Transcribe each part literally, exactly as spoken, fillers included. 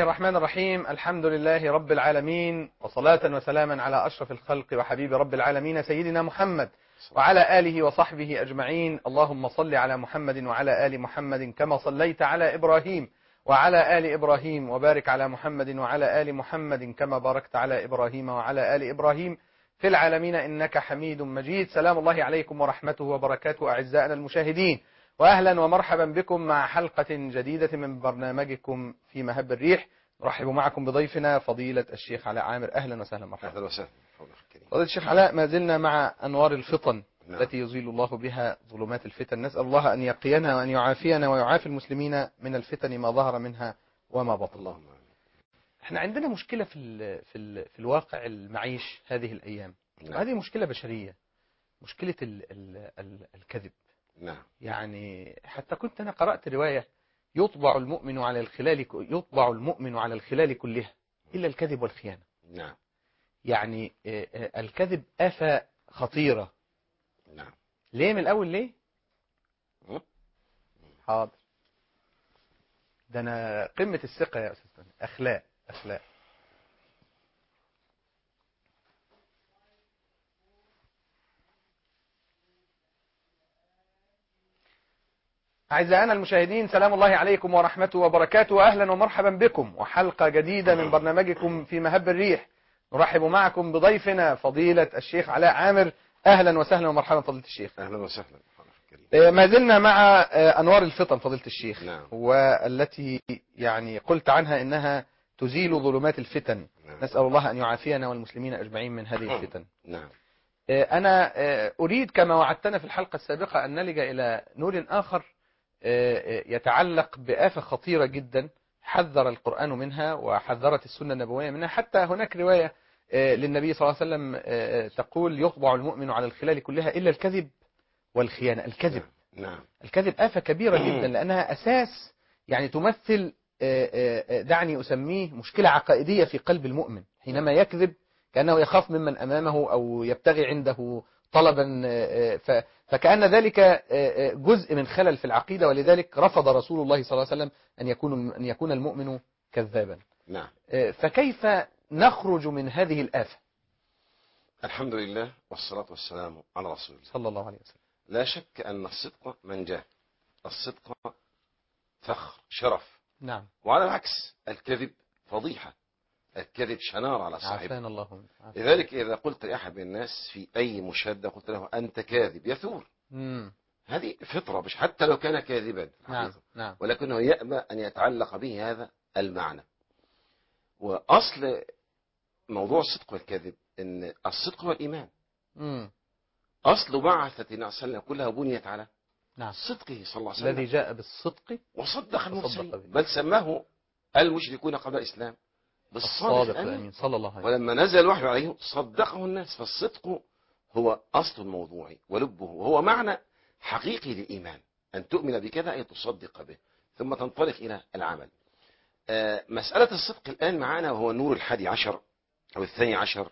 الرحمن الرحيم. الحمد لله رب العالمين، وصلاة وسلاما على أشرف الخلق وحبيب رب العالمين سيدنا محمد وعلى آله وصحبه أجمعين. اللهم صل على محمد وعلى آل محمد كما صليت على إبراهيم وعلى آل إبراهيم، وبارك على محمد وعلى آل محمد كما باركت على إبراهيم وعلى آل إبراهيم في العالمين إنك حميد مجيد. سلام الله عليكم ورحمته وبركاته أعزائنا المشاهدين، وأهلا ومرحبا بكم مع حلقة جديدة من برنامجكم في مهب الريح. نرحب معكم بضيفنا فضيلة الشيخ علاء عامر. أهلا وسهلا مرحبا. أهلا وسهلا فضيلة الشيخ علاء، ما زلنا مع أنوار الفطن. نعم. التي يزيل الله بها ظلمات الفتن. نسأل الله أن يقينا وأن يعافينا ويعافي المسلمين من الفتن ما ظهر منها وما بطن. اللهم. احنا عندنا مشكلة في ال في ال في الواقع المعيش هذه الأيام. نعم. وهذه مشكلة بشرية، مشكلة ال ال ال الكذب. نعم. يعني حتى كنت أنا قرأت رواية: يطبع المؤمن على الخلال يطبع المؤمن على الخلال كلها إلا الكذب والخيانة. نعم. يعني الكذب آفة خطيرة. نعم. ليه من الأول ليه؟ م? حاضر. ده أنا قمة الثقة يا أستاذ. أخلاق أخلاق. أعزائنا المشاهدين، سلام الله عليكم ورحمته وبركاته، أهلا ومرحبا بكم وحلقة جديدة من برنامجكم في مهب الريح. نرحب معكم بضيفنا فضيلة الشيخ علاء عامر. أهلا وسهلا ومرحبا فضيلة الشيخ. أهلا وسهلا. ما زلنا مع أنوار الفطن فضيلة الشيخ. نعم. والتي يعني قلت عنها إنها تزيل ظلمات الفتن. نعم. نسأل الله أن يعافينا والمسلمين أجمعين من هذه الفتن. نعم. أنا أريد كما وعدتنا في الحلقة السابقة أن نلجأ إلى نور آخر يتعلق بآفة خطيرة جدا حذر القرآن منها وحذرت السنة النبوية منها. حتى هناك رواية للنبي صلى الله عليه وسلم تقول: يطبع المؤمن على الخلال كلها إلا الكذب والخيانة. الكذب. نعم. الكذب آفة كبيرة جدا، لأنها أساس يعني تمثل دعني أسميه مشكلة عقائدية في قلب المؤمن. حينما يكذب كأنه يخاف ممن أمامه أو يبتغي عنده طلبا، فكأن ذلك جزء من خلل في العقيدة، ولذلك رفض رسول الله صلى الله عليه وسلم أن يكون أن يكون المؤمن كذابا. نعم. فكيف نخرج من هذه الآفة؟ الحمد لله والصلاة والسلام على رسول الله صلى الله عليه وسلم. لا شك أن الصدق منجاه، الصدق فخر شرف. نعم. وعلى العكس الكذب فضيحة، الكذب شنار على صاحبه. عافانا الله. لذلك إذا قلت لأحد الناس في أي مشادة قلت له أنت كاذب يثور. مم. هذه فطرة، مش حتى لو كان كاذبا. نعم. نعم. ولكنه يأبى أن يتعلق به هذا المعنى. وأصل موضوع الصدق والكذب أن الصدق هو الإيمان. مم. أصل بعثة النبي صلى الله عليه وسلم كلها بنيت على نعم. صدقه صلى الله عليه وسلم الذي جاء بالصدق وصدق المرسلين، وصدق به. بل سماه المشركون قبل الإسلام بالصادق الصادق الأمين. الأمين صلى الله عليه وسلم. ولما نزل الوحي عليه صدقه الناس. فالصدق هو أصل الموضوع ولبه، وهو معنى حقيقي للإيمان، أن تؤمن بكذا أي تصدق به ثم تنطلق إلى العمل. آه مسألة الصدق الآن معنا وهو النور الحادي عشر أو الثاني عشر.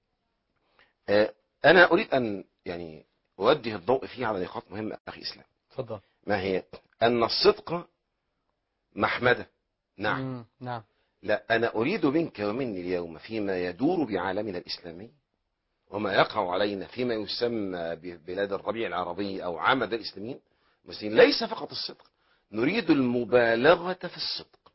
آه أنا أريد أن يعني أوجه الضوء فيه على نقاط مهمة أخي إسلام. تفضل. ما هي؟ أن الصدق محمدة. نعم. مم. نعم. لا، أنا أريد منك ومني اليوم فيما يدور بعالمنا الإسلامي وما يقع علينا فيما يسمى ببلاد الربيع العربي أو عامة الإسلاميين المسلمين ليس فقط الصدق، نريد المبالغة في الصدق.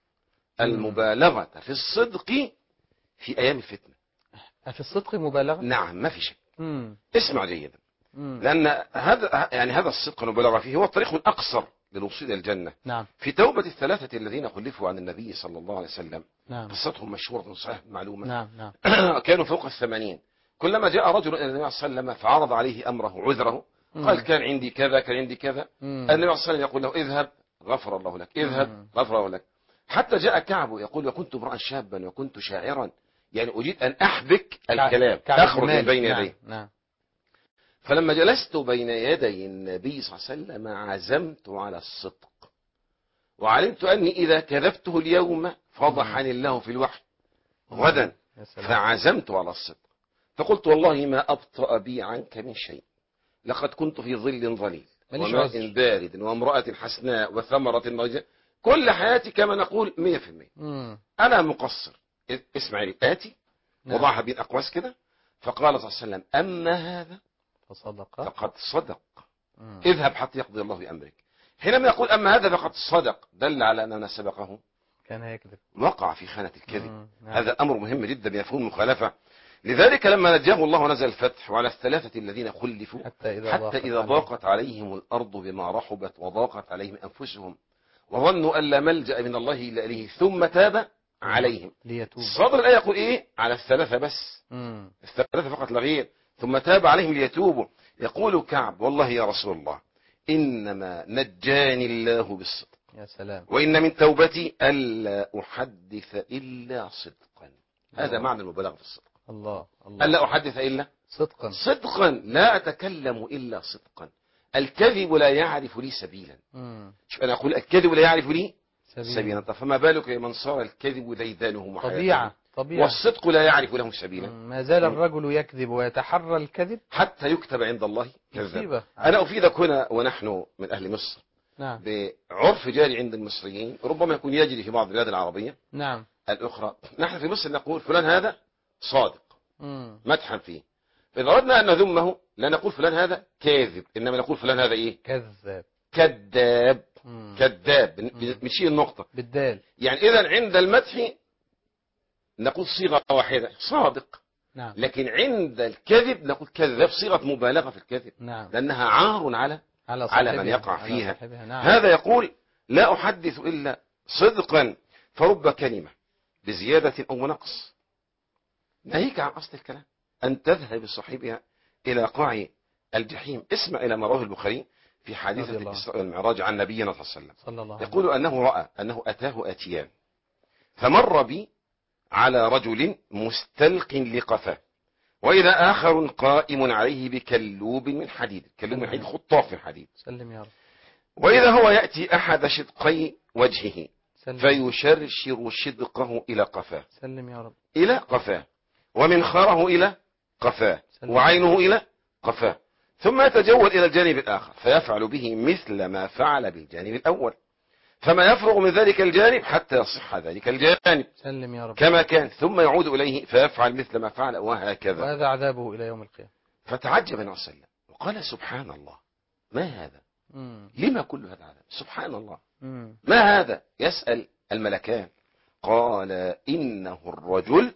المبالغة في الصدق في أيام الفتنة. في الصدق مبالغة؟ نعم، ما في شك. مم. اسمع جيدا. مم. لأن هذا يعني هذا الصدق المبالغة فيه هو الطريق الأقصر للوصول إلى الجنة. نعم. في توبة الثلاثة الذين خلفوا عن النبي صلى الله عليه وسلم، نعم. قصتهم مشهورة صحيح معلومة. نعم. نعم. كانوا فوق الثمانين. كلما جاء رجل إلى النبي صلى الله عليه وسلم فعرض عليه أمره عذره، قال كان عندي كذا كان عندي كذا، مم. النبي صلى الله عليه وسلم يقول له اذهب غفر الله لك، اذهب مم. غفر الله لك. حتى جاء كعب يقول وكنت امرأ شابا وكنت شاعرا، يعني أريد أن أحبك الكلام تخرج من بين يديه. نعم. نعم. فلما جلست بين يدي النبي صلى الله عليه وسلم عزمت على الصدق، وعلمت أني إذا كذبته اليوم فضحني الله في الوحي غدا، فعزمت على الصدق. فقلت والله ما أبطأ بي عنك من شيء، لقد كنت في ظل ظليل وماء بارد وامرأة حسناء وثمرة نضجة كل حياتي كما نقول مية في المية. مم. أنا مقصر. اسمع لي، آتي نعم. وضعها بين أقواس كده، فقال صلى الله عليه وسلم أما هذا فصدق. فقد صدق، مم. اذهب حتى يقضي الله بأمرك. حينما يقول أما هذا فقد صدق، دل على أن من سبقه كان هيكذب. وقع في خانة الكذب. مم. نعم. هذا أمر مهم جدا يفهم المخالفة. لذلك لما نجاه الله ونزل الفتح وعلى الثلاثة الذين خلفوا حتى إذا حتى ضاقت إذا عليهم. ضاقت عليهم الأرض بما رحبت وضاقت عليهم أنفسهم وظنوا أن لا ملجأ من الله إلا إليه ثم تاب عليهم. ليتوب. صدر الآية يقول إيه؟ على الثلاثة بس، مم. الثلاثة فقط لا غير. ثم تاب عليهم ليتوبوا. يقول كعب والله يا رسول الله إنما نجاني الله بالصدق، يا سلام. وإن من توبتي ألا أحدث إلا صدقا. هذا معنى المبالغة في الصدق. الله الله. ألا أحدث إلا صدقا. صدقا، لا أتكلم إلا صدقا. الكذب لا يعرف لي سبيلا. مم. شوف أنا أقول الكذب لا يعرف لي سبيل. سبيلا، طب فما بالك من صار الكذب ديدانه محيطا طبيعة طبيعة. والصدق لا يعرف له سبيلا. مم. ما زال الرجل يكذب ويتحرى الكذب حتى يكتب عند الله كذاب. مصيبة. أنا أفيدك هنا ونحن من أهل مصر نعم. بعرف جاري عند المصريين، ربما يكون يجري في بعض البلاد العربية نعم. الأخرى. نحن في مصر نقول فلان هذا صادق مم. مدحا فيه، إذا أردنا أن نذمه لا نقول فلان هذا كاذب، إنما نقول فلان هذا إيه؟ كذاب. كذاب. مم. كذاب مم. بنشيل النقطة. بالدال. يعني إذا عند المدح نقول صيغة واحدة صادق، نعم. لكن عند الكذب نقول كذاب، صيغة مبالغة في الكذب، نعم. لأنها عار على على, على من يقع على فيها. صاحبها. نعم. هذا يقول لا أحدث إلا صدقا، فرب كلمة بزيادة أو نقص ناهيك عن أصل الكلام أن تذهب بصاحبها إلى قاع الجحيم. اسمع إلى ما رواه البخاري في حادثة الإسراء والمعراج عن نبينا صلى الله عليه وسلم. صلى الله عليه يقول أنه رأى أنه أتاه آتيان، فمر بي على رجل مستلق لقفاه، وإذا آخر قائم عليه بكلوب من حديد، كلوب من حديد خطاف من حديد، سلم يا رب. وإذا هو يأتي أحد شدقي وجهه سلم. فيشرشر شدقه إلى قفاه، سلم يا رب. إلى قفاه، ومنخره إلى قفاه، سلم. وعينه إلى قفاه، ثم يتجول إلى الجانب الآخر فيفعل به مثل ما فعل بالجانب الأول، فما يفرغ من ذلك الجانب حتى يصح ذلك الجانب سلم يا رب. كما كان، ثم يعود إليه فيفعل مثل ما فعل، وهكذا. وهذا عذابه إلى يوم القيامة. فتعجب النبي صلى الله عليه وسلم وقال سبحان الله، ما هذا؟ مم. لما كل هذا عذاب؟ سبحان الله، مم. ما هذا؟ يسأل الملكان، قال إنه الرجل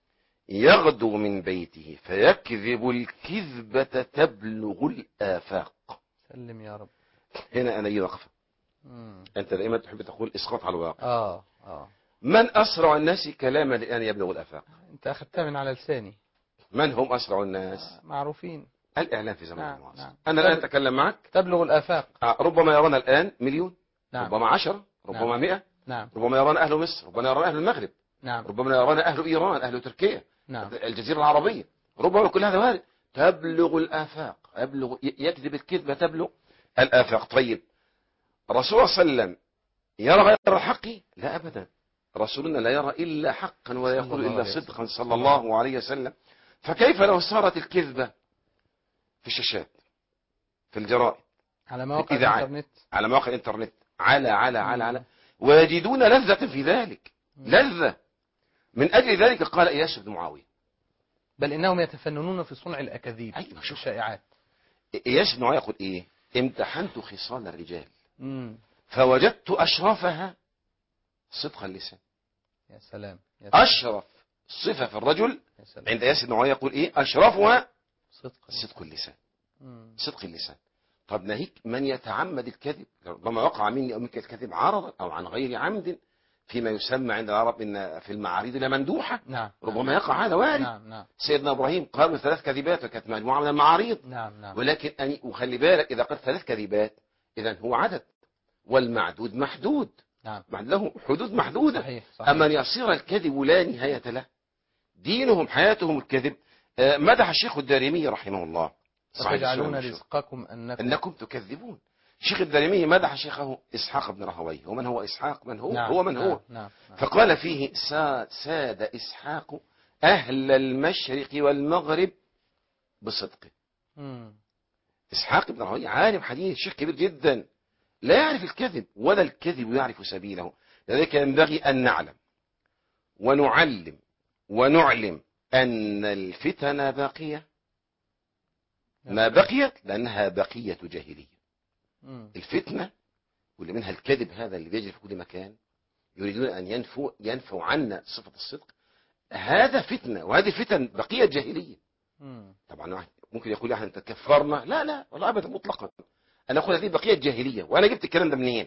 يغدو من بيته فيكذب الكذبة تبلغ الآفاق. سلم يا رب. هنا أنا وقفة. مم. أنت دائما تحب تقول إسقاط على الواقع. آه آه من أسرع الناس كلاما لأن يبلغ الآفاق؟ أنت أخذتها من على لساني. من هم أسرع الناس؟ آه، معروفين. الإعلام في زمن نعم المعاصر. نعم. أنا الآن أتكلم معك تبلغ الآفاق. آه، ربما يرانا الآن مليون، نعم. ربما عشرة، ربما نعم. مئة، نعم. ربما يرانا أهل مصر، ربما يرانا أهل المغرب، نعم. ربما يرانا أهل إيران، أهل تركيا، نعم. الجزيرة العربية، ربما كل هذا وارد. تبلغ الآفاق، يبلغ يكذب الكذبة تبلغ الآفاق. طيب رسول الله صلى الله عليه وسلم يرى غير الحق؟ لا أبدا، رسولنا لا يرى إلا حقا ولا يقول إلا صدقا صلى الله عليه وسلم. فكيف لو صارت الكذبة في الشاشات، في الجرائد، على مواقع الإذاعات، الإنترنت، على مواقع الإنترنت، على على على على ويجدون لذة في ذلك، لذة. من أجل ذلك قال إياس بن معاوية، بل إنهم يتفننون في صنع الأكاذيب أيوة شوف. والشائعات. إياس بن معاوية يقول إيه؟ امتحنت خصال الرجال مم. فوجدت أشرفها صدق اللسان. يا سلام. يا سلام. أشرف صفة في الرجل يا سلام. عند إياس بن معاوية يقول إيه؟ أشرفها صدق صدق اللسان. مم. صدق اللسان. طب ناهيك من يتعمد الكذب، ربما وقع مني أو منك الكذب عرضا أو عن غير عمد فيما يسمى عند العرب إن في المعاريض لمندوحة، نعم. ربما يقع هذا وارد. نعم نعم. سيدنا إبراهيم قالوا ثلاث كذبات وكانت مجموعة من المعاريض. نعم نعم. ولكن أن وخلي بالك إذا قلت ثلاث كذبات إذا هو عدد، والمعدود محدود، نعم. له حدود محدودة. صحيح. صحيح. أما أن يصير الكذب لا نهاية له، دينهم حياتهم الكذب. آه، مدح الشيخ الدارمي رحمه الله، وتجعلون رزقكم أنكم أنكم تكذبون. الشيخ الدارمي مدح شيخه إسحاق بن راهويه. ومن هو إسحاق؟ من هو؟ نعم. هو من نعم. هو؟ نعم. نعم. فقال فيه ساد, ساد إسحاق أهل المشرق والمغرب بصدقه. مم. إسحاق بن راهويه عالم حديث، شيخ كبير جدا، لا يعرف الكذب ولا الكذب يعرف سبيله. لذلك ينبغي أن نعلم ونعلم ونعلم أن الفتن باقية، ما بقيت لأنها بقية جاهلية. الفتنة واللي منها الكذب هذا اللي بيجري في كل مكان، يريدون أن ينفوا ينفوا عنا صفة الصدق، هذا فتنة، وهذه فتن بقية جاهلية. طبعا ممكن يقول احنا تكفرنا، لا لا والله أبدا مطلقا. أنا أقول هذه بقية جاهلية. وأنا جبت الكلام ده منين؟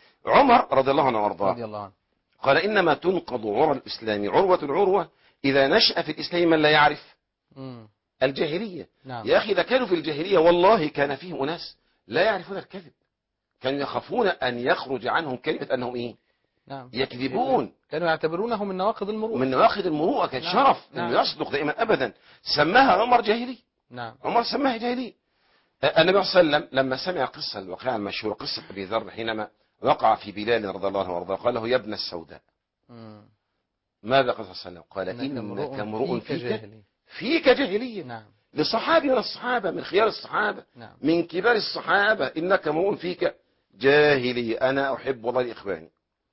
عمر رضي الله عنه وارضاه قال إنما تنقض عرى الإسلام عروة العروة إذا نشأ في الإسلام من لا يعرف مم. الجاهلية. نعم. يا أخي إذا كانوا في الجاهلية والله كان فيهم أناس لا يعرفون الكذب، كانوا يخافون أن يخرج عنهم كلمة أنهم إيه؟ نعم. يكذبون، كانوا يعتبرونه من نواقض المروءة، من نواقض المروءة، كان نعم. شرف نعم. أنه يصدق دائما أبدا. سماها عمر جاهلي. نعم. عمر سماها جاهلي. النبي صلى الله عليه وسلم لما سمع قصة الواقعة المشهورة، قصة أبي ذر حينما وقع في بلال رضي الله عنه وارضاه، قال له يا ابن السوداء. مم. ماذا قال صلى الله عليه وسلم؟ قال إنك امرؤ فيك جاهلية. فيك جاهلية. نعم. لصحابي من الصحابة، من خيار الصحابة. نعم. من كبار الصحابة، إنك امرؤ فيك جاهلية. أنا أحب والله لإخواني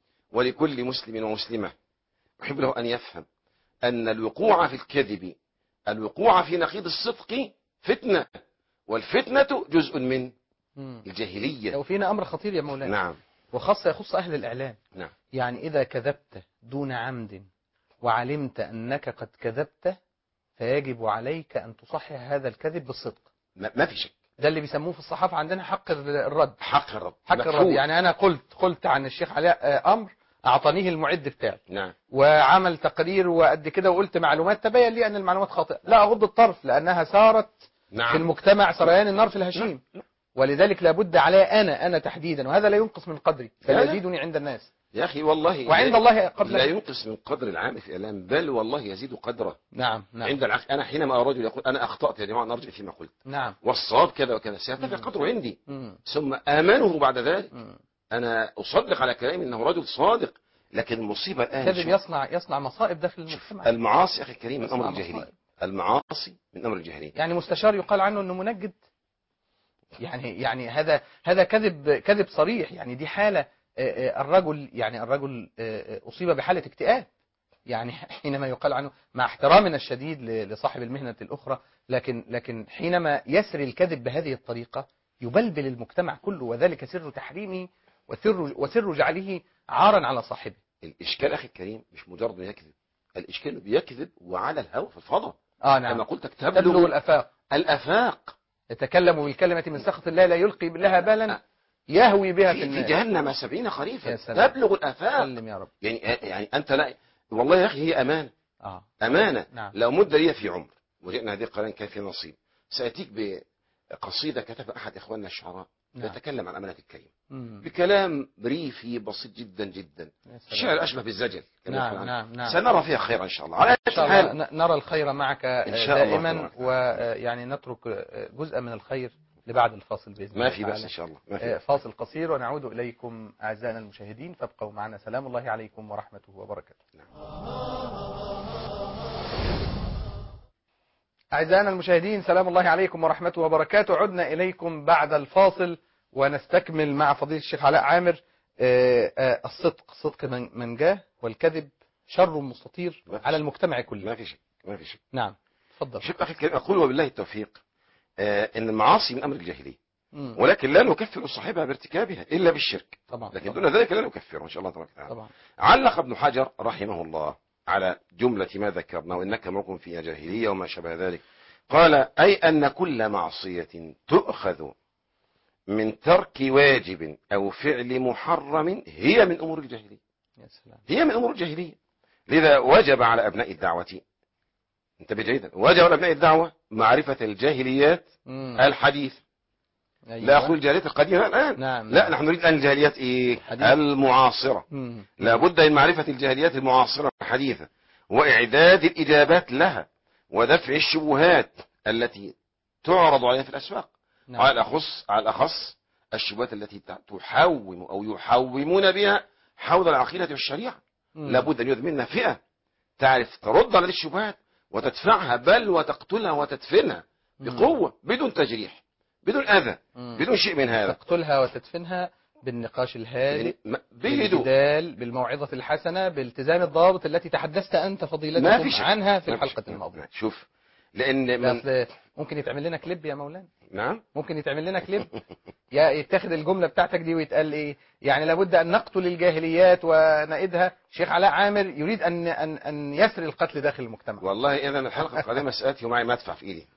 ولكل مسلم ومسلمة، أحب له أن يفهم أن الوقوع في الكذب، الوقوع في نقيض الصدق فتنة، والفتنة جزء من مم. الجاهلية. لو فينا أمر خطير يا مولانا. نعم. وخاصة يخص أهل الإعلام. نعم. يعني إذا كذبت دون عمد وعلمت أنك قد كذبت، فيجب عليك أن تصحح هذا الكذب بالصدق. ما في شك. ده اللي بيسموه في الصحافة عندنا حق الرد. حق الرد. حق الرد. يعني أنا قلت قلت عن الشيخ علاء أمر أعطانيه المعد بتاعي. نعم. وعمل تقرير وقد كده وقلت معلومات تبين لي أن المعلومات خاطئة، لا أغض الطرف لأنها سارت نعم. في المجتمع سريان النار في الهشيم. نعم. ولذلك لابد علي أنا أنا تحديدا، وهذا لا ينقص من قدري، فيزيدني عند الناس يا أخي والله، وعند الله قبل لا ينقص من قدر العام في الإعلام، بل والله يزيد قدره. نعم نعم. عند العقل. أنا حينما أرى رجل يقول أنا أخطأت يا جماعة نرجع فيما قلت، نعم، والصواب كذا وكذا، سيرتفع قدره عندي. مم. ثم آمنه بعد ذلك. مم. أنا أصدق على كلامي أنه رجل صادق، لكن المصيبة الآن كذب يصنع يصنع مصائب داخل المجتمع. المعاصي أخي الكريم من أمر الجاهلية. المعاصي من أمر الجاهلية. يعني مستشار يقال عنه أنه منجد، يعني يعني هذا هذا كذب كذب صريح. يعني دي حالة الرجل، يعني الرجل أصيب بحالة اكتئاب، يعني حينما يقال عنه، مع احترامنا الشديد لصاحب المهنة الأخرى، لكن لكن حينما يسري الكذب بهذه الطريقة يبلبل المجتمع كله، وذلك سر تحريمه وسر وسر جعله عارا على صاحبه. الإشكال أخي الكريم مش مجرد انه يكذب، الإشكال بيكذب وعلى الهوى في الفضاء. آه نعم. كما قلت تبلغ, تبلغ الأفاق. الأفاق. يتكلم بالكلمة من سخط الله لا يلقي لها بالا يهوي بها في, في النار. في جهنم سبعين خريفا. تبلغ الآفاق. سلم يا رب. يعني يعني أنت لا والله يا أخي هي أمانة. آه. أمانة. نعم. لو مد لي في عمر وجئنا هذه القرآن كان في نصيب، سأتيك بقصيدة كتبها أحد إخواننا الشعراء. نعم. يتكلم عن أمانة الكريم مم. بكلام بريفي بسيط جدا جدا، الشعر أشبه بالزجل. نعم نعم نعم. سنرى فيها خير إن شاء الله. على إن شاء الله نرى الخير معك دائما، ويعني نترك جزءا من الخير لبعد الفاصل بإذن الله. ما في بس إن شاء الله. ما في فاصل قصير ونعود إليكم أعزائنا المشاهدين، فابقوا معنا. سلام الله عليكم ورحمته وبركاته. نعم. أعزائنا المشاهدين سلام الله عليكم ورحمته وبركاته. عدنا إليكم بعد الفاصل ونستكمل مع فضيلة الشيخ علاء عامر الصدق، صدق من جاه، والكذب شر مستطير على المجتمع كله. ما في شك، ما في شك. نعم تفضل. شوف أخي الكريم، أقول وبالله التوفيق إن المعاصي من أمر الجاهلية، ولكن لا نكفر صاحبها بارتكابها إلا بالشرك طبعا. لكن دون ذلك لا نكفره إن شاء الله تبارك وتعالى. علق ابن حجر رحمه الله على جملة ما ذكرنا، وإنك امرؤ فيها جاهلية وما شابه ذلك، قال أي أن كل معصية تؤخذ من ترك واجب أو فعل محرم هي من أمور الجاهلية. يا سلام. هي من أمور الجاهلية. لذا وجب على أبناء الدعوة، انتبه جيدا، وجب على أبناء الدعوة معرفة الجاهليات مم. الحديث. أيوة. لا أقول الجاهليات القديمة الآن. نعم. لا نحن نريد الآن الجاهليات إيه؟ المعاصرة. مم. لابد من معرفة الجاهليات المعاصرة الحديثة، وإعداد الإجابات لها، ودفع الشبهات التي تعرض عليها في الأسواق. نعم. على الأخص على الأخص الشبهات التي تحوم أو يحومون بها حول العقيدة والشريعة. مم. لابد أن يوجد منا فئة تعرف ترد على الشبهات وتدفعها، بل وتقتلها وتدفنها بقوة بدون تجريح، بدون أذى، بدون شيء من هذا. تقتلها وتدفنها بالنقاش الهادئ، ما- بهدوء. بالجدال، بالموعظة الحسنة، بالتزام الضوابط التي تحدثت أنت ما فضيلتكم في شك. عنها في ما في الحلقة شك. الماضية. شوف، لأن من أصل ممكن يتعمل لنا كليب يا مولانا، نعم ممكن يتعمل لنا كليب، يا يتاخد الجملة بتاعتك دي ويتقال ايه يعني لابد ان نقتل الجاهليات ونائدها. شيخ علاء عامر يريد ان ان ان يسري القتل داخل المجتمع. والله إذا الحلقة القادمة سآتي ومعي مدفع في إيدي.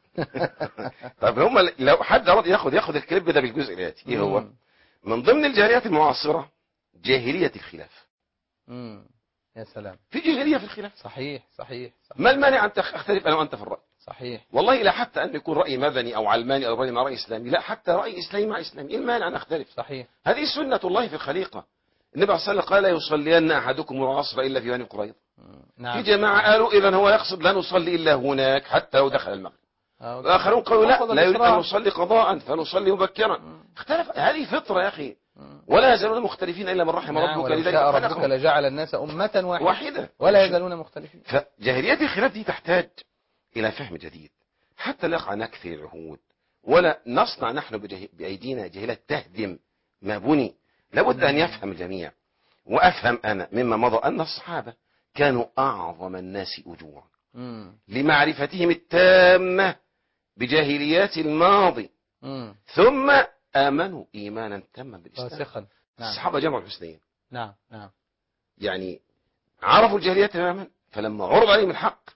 طب هم لو حد أراد ياخد ياخد الكليب ده بالجزء الآتي، إيه هو؟ مم. من ضمن الجاهليات المعاصرة جاهلية الخلاف. مم. يا سلام. في جاهلية في الخلاف. صحيح صحيح صحيح. ما المانع أن تختلف أنا وأنت في الرأي؟ صحيح. والله لا، حتى أن يكون رأي مدني أو علماني أو رأي مع رأي إسلامي، لا، حتى رأي إسلامي مع إسلامي، إيه المانع أن نختلف؟ صحيح. هذه سنة الله في الخليقة. النبي صلى الله عليه وسلم قال لا يصلين أحدكم العصر إلا في بني قريظة. نعم. في جماعة قالوا إذا هو يقصد لا نصلي إلا هناك حتى لو دخل المغرب. آه، الآخرون قالوا لا، رفض لا يريد أن الإسراع. نصلي قضاء فنصلي مبكرا. اختلف، هذه فطرة يا أخي، ولا يزالون مختلفين إلا من رحم نعم، ربك. ولو لذلك شاء ربك خلقهم لجعل الناس أمة واحدة واحدة ولا يزالون مختلفين. فجاهلية الخلاف دي تحتاج إلى فهم جديد حتى لا يقع نكثر العهود، ولا نصنع نحن بجه- بأيدينا جاهلة تهدم ما بني. لابد أن يفهم الجميع، وأفهم أنا مما مضى أن الصحابة كانوا أعظم الناس أجورا مم. لمعرفتهم التامة بجاهليات الماضي، مم. ثم آمنوا إيمانا تاما بالإسلام. راسخا. نعم. الصحابة جمعوا الحسنين، نعم نعم. يعني عرفوا الجاهلية تماما، فلما عرض عليهم الحق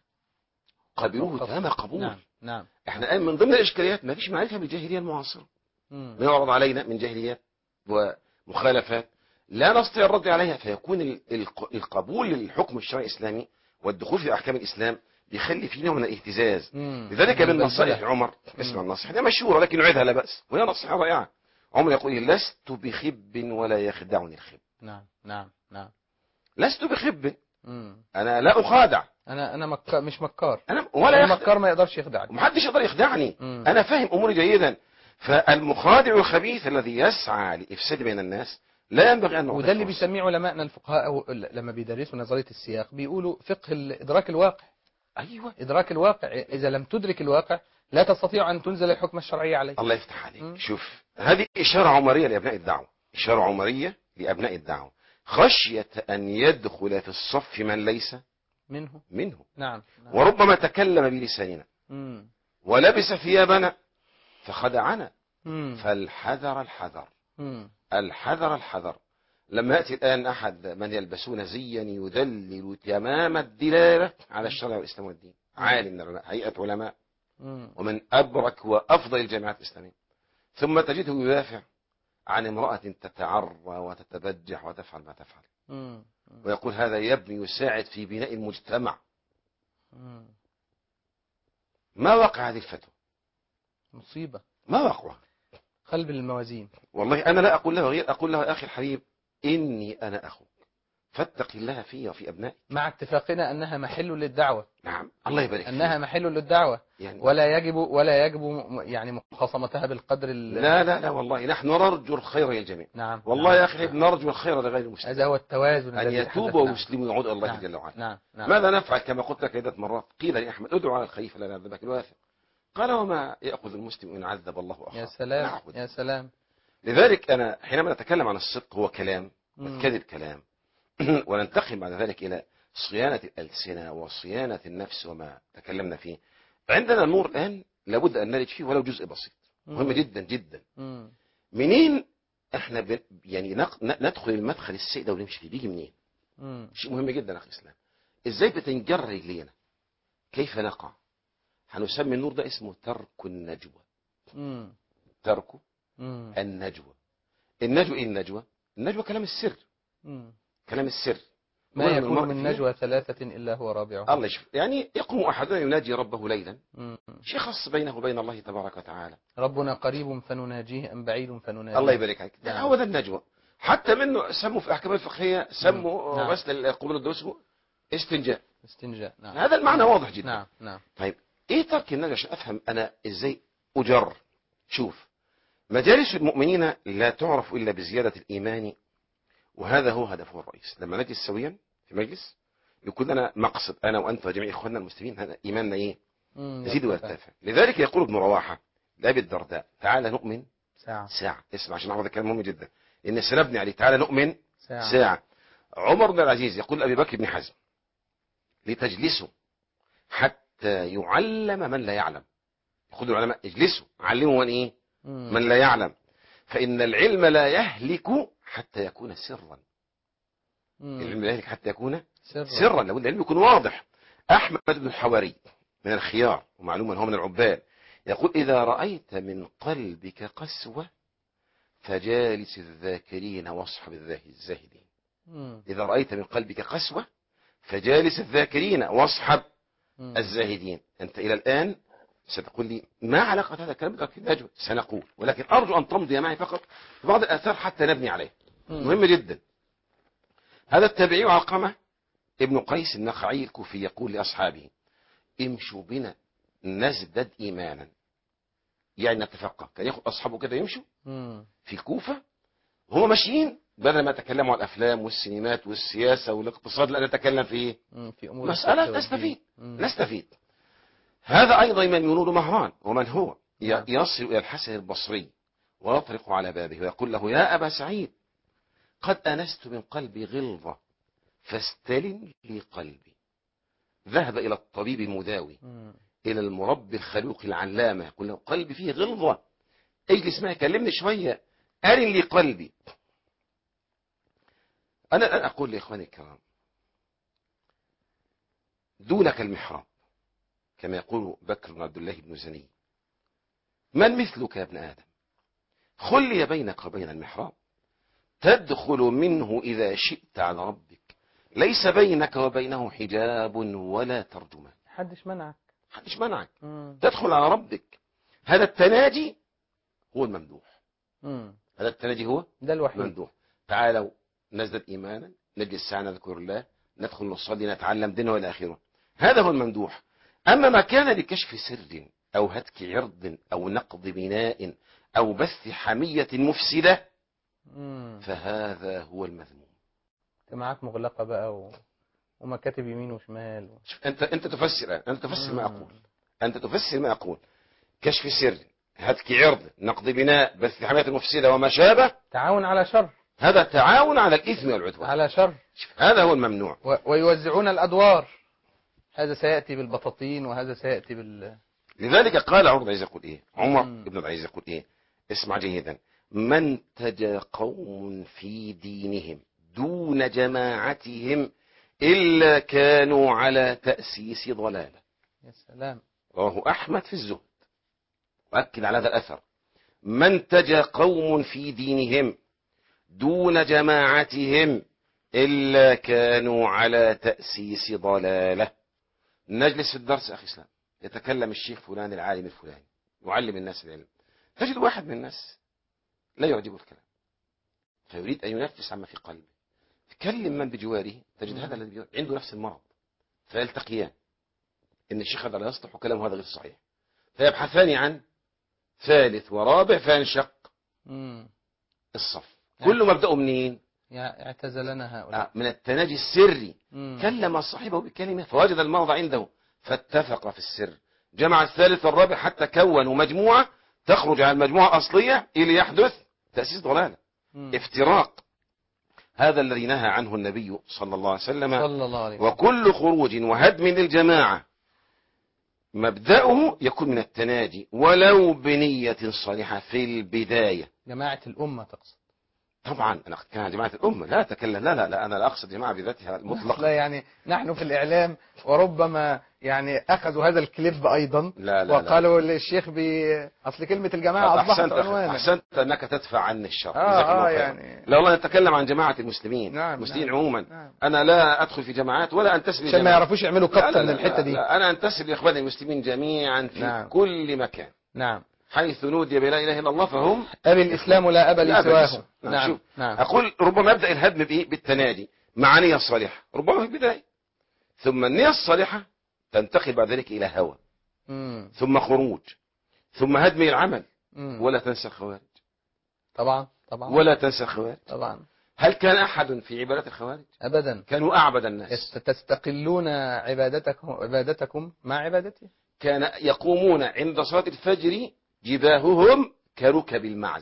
قبلوه تمام قبول. نعم نعم. احنا الآن من ضمن الإشكاليات ما فيش معرفة بالجاهلية المعاصرة. مم. ما يعرض علينا من جاهليات ومخالفات لا نستطيع الرد عليها، فيكون ال- الق- القبول للحكم الشرعي الإسلامي والدخول في أحكام الإسلام بيخلي في نوع من الاهتزاز. مم. لذلك من البلبلة. نصائح عمر، اسمع النصيحة دي مشهورة لكن نعيدها لا بأس، وهي نصيحة رائعة. عمر يقول لست بخب ولا يخدعني الخب. نعم نعم نعم. لست بخب، مم. أنا لا أخادع، أنا أنا مكار مش مكار، أنا ولا يخدع، المكار ما يقدرش يخدعني. ومحدش يقدر يخدعني. مم. أنا فاهم أموري جيدا. فالمخادع الخبيث الذي يسعى لإفساد بين الناس لا ينبغي أن نعطيه وده اللي فرصة. بيسميه علماءنا الفقهاء أو لما بيدرسوا نظرية السياق بيقولوا فقه ال- إدراك الواقع. أيوة، إدراك الواقع، إذا لم تدرك الواقع لا تستطيع أن تنزل الحكم الشرعي عليه. الله يفتح عليك. مم. شوف، هذه إشارة عمرية لأبناء الدعوة، إشارة عمرية لأبناء الدعوة، خشية أن يدخل في الصف من ليس منه. منه، نعم, نعم. وربما تكلم بلساننا مم. ولبس ثيابنا فخدعنا. مم. فالحذر الحذر، مم. الحذر الحذر. لما يأتي الآن أحد من يلبسون زيا يدلل تمام الدلالة على الشرع والإسلام والدين، عالم من العلماء، هيئة علماء مم. ومن أبرك وأفضل الجامعات الإسلامية، ثم تجده يدافع عن امرأة تتعرى وتتبجح وتفعل ما تفعل، مم. ويقول هذا يبني يساعد في بناء المجتمع. مم. ما وقع هذه الفتوى؟ مصيبة. ما وقعها؟ قلب الموازين. والله أنا لا أقول له غير أقول له أخي الحبيب إني أنا أخوك فاتق الله في وفي أبنائي، مع اتفاقنا أنها محل للدعوة. نعم الله يبارك فيك. أنها محل للدعوة يعني ولا يجب ولا يجب م- يعني مخاصمتها بالقدر ال... لا لا لا والله نحن نرجو الخير للجميع. نعم. والله نعم. يا أخي الحبيب نرجو الخير لغير المسلمين، هذا هو التوازن أن الذي يتوبوا تحدثنا عنه. ويسلموا ويعود إلى الله نعم. جل وعلا. نعم. نعم. ماذا نفعل؟ كما قلت لك عدة مرات قيل لي أحمد ادعو على الخليفة لا يعذبك الواثق، قال وما يأخذ المسلم إن عذب الله أخاه. يا سلام نعبد. يا سلام. لذلك أنا حينما نتكلم عن الصدق هو كلام مم. والكذب كلام وننتقل بعد ذلك إلى صيانة الألسنة وصيانة النفس وما تكلمنا فيه، عندنا نور الآن لابد أن نرد فيه ولو جزء بسيط مهم مم. جدا جدا. مم. منين احنا ب... يعني نق... ن- ندخل المدخل السيء ده ونمشي فيه؟ بيجي منين؟ مم. شيء مهم جدا أخي إسلام. إزاي بتنجر رجلينا؟ كيف نقع؟ هنسمي النور ده اسمه ترك النجوى. مم. ترك مم. النجوى. النجوى إيه النجوى؟ النجوى كلام السر، مم. كلام السر. ما ومن يكون المرء من فيه- نجوى ثلاثة إلا هو رابعهم. الله يشوف، يعني يقوم أحدنا يناجي ربه ليلا، مم. شيء خاص بينه وبين الله تبارك وتعالى. ربنا قريب فنناجيه أم بعيد فنناجيه. الله يبارك عليك. ده نعم. هو ده النجوى. حتى منه سموا في أحكام الفقهية سموا نعم. غسل القبول الدوس استنجاء. استنجاء. نعم. هذا المعنى واضح جدا. نعم نعم. طيب ايه ترك النجوى عشان افهم انا ازاي اجر؟ شوف، مجالس المؤمنين لا تعرف الا بزيادة الايمان، وهذا هو هدفه الرئيس. لما نجلس سويا في مجلس يكون لنا مقصد انا وانت وجميع اخواننا المسلمين، هذا ايماننا ايه؟ مم. يزيد يرتفع. ويرتفع. لذلك يقول ابن رواحة لأبي الدرداء تعالى نؤمن ساعة. ساعة. اسمع عشان اعرض الكلام مهم جدا. إن سنبني عليه، تعالى نؤمن ساعة. ساعة. عمر بن العزيز يقول أبي بكر بن حزم لتجلسوا حتى يعلم من لا يعلم. يقول العلماء اجلسوا علموا من إيه؟ مم. من لا يعلم، فإن العلم لا يهلك حتى يكون سرا. مم. العلم لا يهلك حتى يكون سرا, سرا. لابد العلم يكون واضح. أحمد بن الحواري من الخيار، ومعلوم هو من العباد، يقول إذا رأيت من قلبك قسوة فجالس الذاكرين واصحب الزاهدين. مم. إذا رأيت من قلبك قسوة فجالس الذاكرين واصحب مم. الزاهدين. أنت إلى الآن ستقول لي ما علاقة هذا الكلام بالنجوى؟ سنقول، ولكن أرجو أن تمضي معي فقط في بعض الآثار حتى نبني عليه. مم. مهم جدا. هذا التابعي علقمة ابن قيس النخعي الكوفي يقول لأصحابه امشوا بنا نزدد إيمانا، يعني نتفقه. كان ياخد أصحابه كده يمشوا مم. في الكوفة هم ماشيين، بدل ما يتكلموا عن الأفلام والسينمات والسياسة والاقتصاد، لا نتكلم في إيه؟ مم. في أمور مسألة الفقه نستفيد والدين. مم. نستفيد. هذا أيضا من ينور مهران. ومن هو؟ نعم. يصل إلى الحسن البصري ويطرق على بابه ويقول له يا أبا سعيد قد أنست من قلبي غلظة فاستلم لي قلبي. ذهب إلى الطبيب المداوي، مم. إلى المربي الخلوق العلامة، يقول له قلبي فيه غلظة، اجلس معي كلمني شوية، أرن لي قلبي. أنا الآن أقول لإخواني الكرام دونك المحراب، كما يقول بكر بن عبد الله بن زني، من مثلك يا ابن آدم؟ خلي بينك وبين المحراب تدخل منه إذا شئت على ربك، ليس بينك وبينه حجاب ولا ترجمان. حدش منعك محدش منعك مم. تدخل على ربك. هذا التناجي هو الممدوح. مم. هذا التناجي هو ده الوحيد. ممدوح. تعالوا نزدد إيمانا، نجلس ساعة نذكر الله، ندخل نصلي، نتعلم دينه والى آخره. هذا هو الممدوح. أما ما كان لكشف سر أو هتك عرض أو نقض بناء أو بث حمية مفسدة مم. فهذا هو المذموم. اجتماعات مغلقة بقى و... ومكاتب يمين وشمال و... شوف، أنت أنت تفسر أنت تفسر ما مم. أقول أنت تفسر ما أقول كشف سر، هتك عرض، نقض بناء، بث حمية مفسدة وما شابه، تعاون على شر. هذا تعاون على الإثم والعدوان. على شر. هذا هو الممنوع. و... ويوزعون الأدوار، هذا سيأتي بالبطاطين وهذا سيأتي بال... لذلك قال عمر بن العزيز يقول إيه عمر مم. بن العزيز يقول إيه اسمع جيدا، من تجا قوم في دينهم دون جماعتهم إلا كانوا على تأسيس ضلالة. يا سلام. رواه أحمد في الزهد، وأكد على هذا الأثر. من تجا قوم في دينهم دون جماعتهم إلا كانوا على تأسيس ضلالة. نجلس في الدرس أخي إسلام، يتكلم الشيخ فلان العالم الفلاني يعلم الناس العلم، تجد واحد من الناس لا يعجبه الكلام فيريد أن ينفس عما في قلبه، تكلم من بجواره، تجد هذا الذي عنده نفس المرض، فيلتقيان إن الشيخ هذا لا يصلح وكلامه هذا غير صحيح، فيبحثان عن ثالث ورابع فينشق مم. الصف. كل مبدأه منين؟ يا اعتزلنا هؤلاء. من التناجي السري. مم. كلم صاحبه بكلمة فوجد المرض عنده فاتفق في السر، جمع الثالث والرابع حتى كونوا مجموعة تخرج عن المجموعة الأصلية إلى يحدث تأسيس ضلالة، مم. افتراق. هذا الذي نهى عنه النبي صلى الله عليه وسلم. صلى الله عليه وسلم. وكل خروج وهدم للجماعة مبدأه يكون من التناجي ولو بنية صالحة في البداية. جماعة الأمة تقصد؟ طبعا أنا أتكلم عن جماعة الأمة، لا أتكلم لا لا لا أنا لا أقصد جماعة بذاتها المطلقة. لا يعني نحن في الإعلام وربما يعني أخذوا هذا الكليب أيضا لا لا وقالوا لا. للشيخ بي أصل كلمة الجماعة أصبحت أحسنت عنوانا. أحسنت أنك تدفع عني الشر. آه جزاك الله آه خيرا. يعني لا والله نتكلم عن جماعة المسلمين. نعم المسلمين نعم عموما. نعم. أنا لا أدخل في جماعات ولا أنتسب عشان ما يعرفوش يعملوا لا قطة لا من لا الحتة لا دي. لا أنا أنتسب لإخوان المسلمين جميعا في نعم. كل مكان. نعم. حيث نودي بلا إله إلا الله فهم أبي الإسلام لا أبا لي سواه. نعم. نعم. شوف. نعم. أقول ربما يبدأ الهدم بإيه؟ بالتنادي مع نية صالحة ربما في البداية، ثم النية الصالحة تنتقل بعد ذلك إلى هوى، مم. ثم خروج، ثم هدم العمل. مم. ولا تنسى الخوارج. طبعا طبعا. ولا تنسى الخوارج. طبعا. هل كان أحد في عبادة الخوارج؟ أبدا. كانوا أعبد الناس. يست- تستقلون عبادتكم عبادتكم مع عبادته. كان يقومون عند صلاة الفجر جباههم كركب المعزة.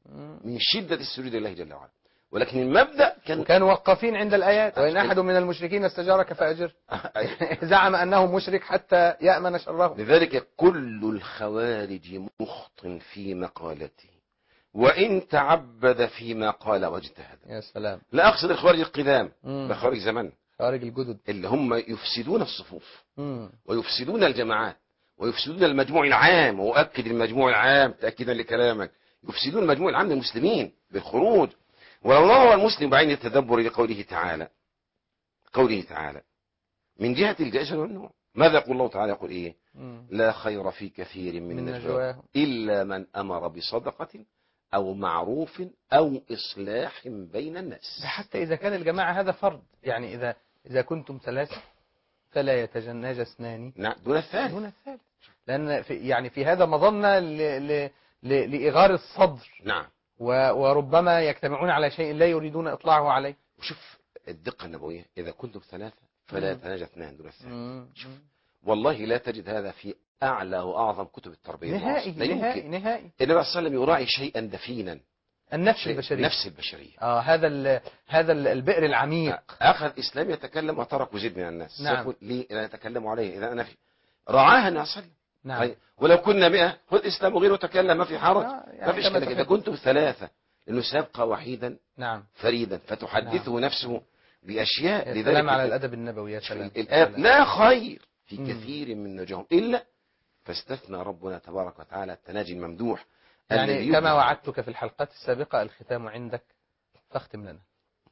من شدة السجود لله جل وعلا. ولكن المبدأ كان وكانوا وقفين عند الآيات، وإن أحد من المشركين استجارك فأجر. زعم أنه مشرك حتى يأمن شره. لذلك كل الخوارج مخط في مقالته وإن تعبد فيما قال واجتهد. يا سلام. لا أقصد الخوارج القدام، مم. بخوارج زمن، خوارج الجدد اللي هم يفسدون الصفوف مم. ويفسدون الجماعات ويفسدون المجموع العام. وأؤكد المجموع العام تأكيدا لكلامك، يفسدون المجموع العام للمسلمين بالخروج. ولو نظر المسلم بعين التدبر لقوله تعالى، قوله تعالى من جهة الجأش والنوع، ماذا يقول الله تعالى؟ يقول إيه؟ مم. لا خير في كثير من من نجواهم نجواهم إلا من أمر بصدقة أو معروف أو إصلاح بين الناس. ده حتى إذا كان الجماعة هذا فرض، يعني إذا إذا كنتم ثلاثة فلا يتجنج اثنان نعم دون الثالث. دون الثالث، لأن في يعني في هذا مظنة ل- ل- ل- لإغار الصدر، نعم. و- وربما يجتمعون على شيء لا يريدون إطلاعه عليه. وشوف الدقة النبوية، إذا كنتم ثلاثة فلا مم. يتناجى اثنان دون الثالث. مم. شوف والله لا تجد هذا في أعلى وأعظم كتب التربية نهائي المعاصرة. لا نهائي يمكن. نهائي. النبي صلى الله عليه وسلم يراعي شيئا دفينا، النفس شيء البشرية. نفس البشرية. آه هذا ال هذا ال- البئر العميق. أخذ إسلام يتكلم وترك زيد من الناس. نعم. سيقول لي لا يتكلموا عليه إذا أنا في رعاها النبي صلى الله عليه وسلم. نعم. طيب ولو كنا مئة خذ إسلام غير وتكلم ما في حرج. آه يعني ما فيش كما كده. إذا تحب. كنتم ثلاثة لأنه سيبقى وحيدا نعم. فريدا فتحدثه نعم. نفسه بأشياء. يا لذلك سلام على الأدب النبوي. يا سلام. الآية لا خير في مم. كثير من نجاهم إلا، فاستثنى ربنا تبارك وتعالى التناجي الممدوح يعني الذي كما يبدع. وعدتك في الحلقات السابقة الختام عندك، فاختم لنا.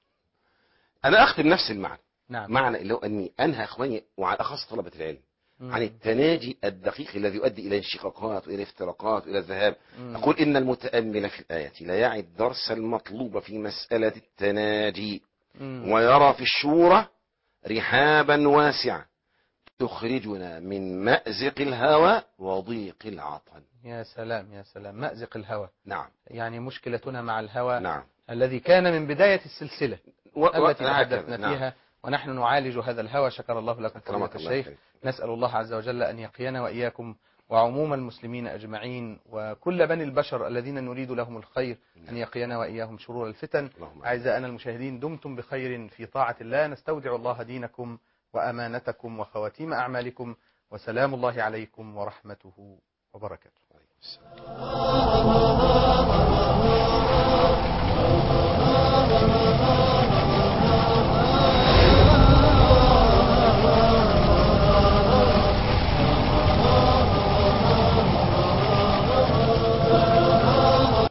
أنا أختم نفس المعنى. نعم. معنى اللي هو أني أنهى إخواني وعلى أخص طلبة العلم مم. عن التناجي الدقيق الذي يؤدي إلى انشقاقات وإلى افتراقات وإلى الذهاب. مم. أقول إن المتأمل في الآية لا يعي الدرس المطلوب في مسألة التناجي مم. ويرى في الشورى رحابا واسعة تخرجنا من مأزق الهوى وضيق العطن. يا سلام يا سلام. مأزق الهوى، نعم. يعني مشكلتنا مع الهوى. نعم. الذي كان من بداية السلسلة و... و... التي تحدثنا نعم. فيها، ونحن نعالج هذا الهوى. شكر الله لكم فضيلة أكرمك الله الشيخ. خير. نسأل الله عز وجل أن يقينا وإياكم وعموم المسلمين أجمعين وكل بني البشر الذين نريد لهم الخير أن يقينا وإياهم شرور الفتن. اللهم أعزائنا المشاهدين، دمتم بخير في طاعة الله. نستودع الله دينكم وأمانتكم وخواتيم أعمالكم، وسلام الله عليكم ورحمته وبركاته. عليكم السلام.